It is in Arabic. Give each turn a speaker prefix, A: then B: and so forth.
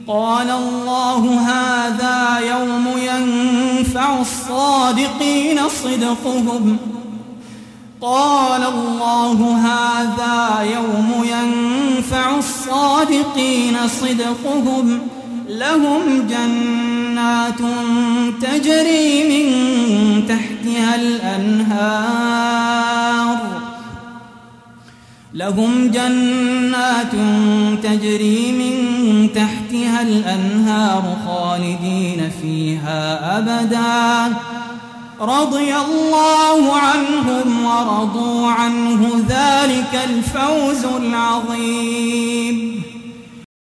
A: قال الله هذا يوم ينفع الصادقين صدقهم لهم جنات تجري من تحتها الأنهار خالدين فيها أبدا رضي الله عنهم ورضوا عنه ذلك الفوز العظيم